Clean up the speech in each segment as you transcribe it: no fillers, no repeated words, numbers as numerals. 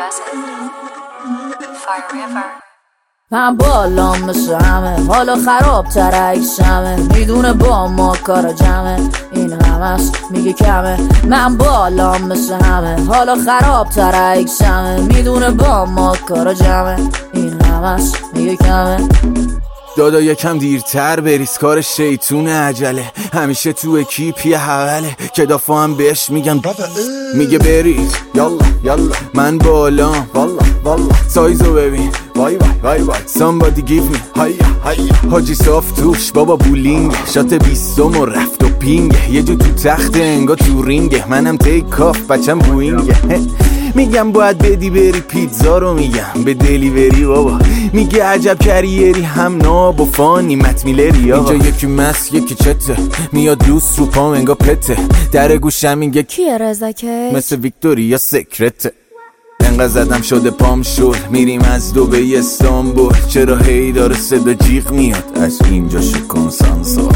من بالام مثل همه، حالا خراب تر عکسمه، میدونه با ما کارا جمعه، این همست میگه کمه. من بالام مثل همه، حالا خراب تر عکسمه، میدونه با ما کارا جمعه، این همست میگه کمه. دادا یکم دیرتر بریز، کار شیطون عجله، همیشه تو اکیپ یه حوله، که دافا هم بهش میگن میگه بریز یالا یالا. من بالام والا والا، سایزو ببین وای وای وای وای. somebody give me هیا هیا. حاجی صاف توش بابا بولینگ، شات 20 و رفت و پینگ، یه جو تو تخت انگا تو رینگه، منم تیک آف بچم بوینگه. میگم باید بدی بری پیتزا رو، میگم به دلیوری بابا، میگه عجب کریری هم ناب و فانی مت میلری. اینجا یکی مس یکی چته، میاد لوس رو پام انگا پته، در گوشم میگه کیه رزکه؟ مثل ویکتوریا سکرته. انقدر زدم شده پام شد، میریم از دبی استانبول، چرا هی داره صدا جیغ میاد از اینجا شکن سانسور.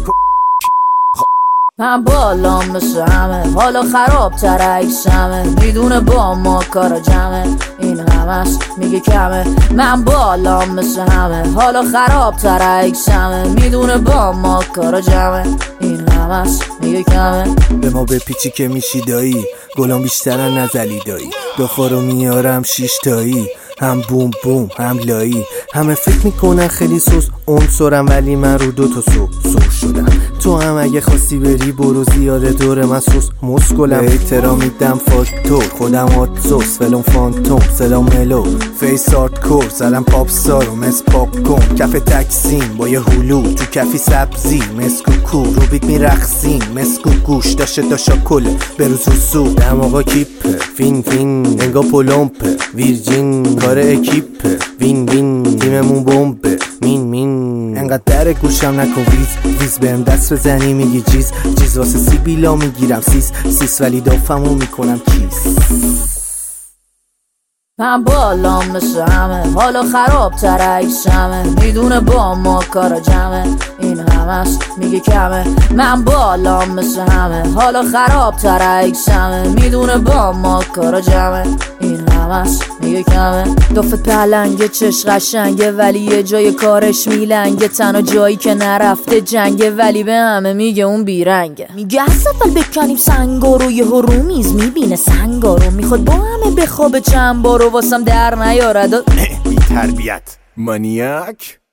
من بالام مثل همه، حالا خراب تر عکسمه، میدونه با ما کارا جمعه، این همست میگه کمه. من بالام مثل همه، حالا خراب تر عکسمه، میدونه با ما کارا جمعه، این همست میگه کمه. به ما به پیچی که میشی دایی، گلام بیشترن نزلی دایی، دخارو میارم 6 تایی، هم بوم بوم هم لایی. همه فکر میکنن خیلی سوس عنصرم، ولی من رو 2 تا سو شدم. تو هم اگه خواستی بری برو، زیاده دور من سوس مسکلم. احترام میدم فاکتور، خودم هات سوس فلون فانتوم، صدام ملو فیس آرت کور، زدم پاپ سارو مس پاپ کن، کف تکسیم با یه هلو تو کفی سبزی مسکوکو، رو بیت میرخسیم مسکو گوش داشته شاکله بروز رو سو. دماغا کیپه فین فین انگا پولومپه، ویرجین کار اکیپه، وین وین تیممون بمبه، مین انقدر در گوشم نکن ویز بهم دست بزنی میگی جیز واسه سیبیلا میگیرم سیس ولی دافمو میکنم کیس. من بالام مثل همه، حالا خراب تر عکسمه، میدونه با ما کارا جمعه، این همست میگه کمه. من بالام مثل همه، حالا خراب تر عکسمه، میدونه با ما کارا جمعه، این همست میگه کمه. دفت پلنگه چش قشنگه، ولی یه جای کارش میلنگه، تنها جایی که نرفته جنگه، ولی به همه میگه اون بیرنگه. میگه از اول بکنیم سنگا رو، یه رومیز میبینه سنگا رو، میخواد با همه بخوابه چند بارو، واسم در نیارد بی تربیت مانیاک.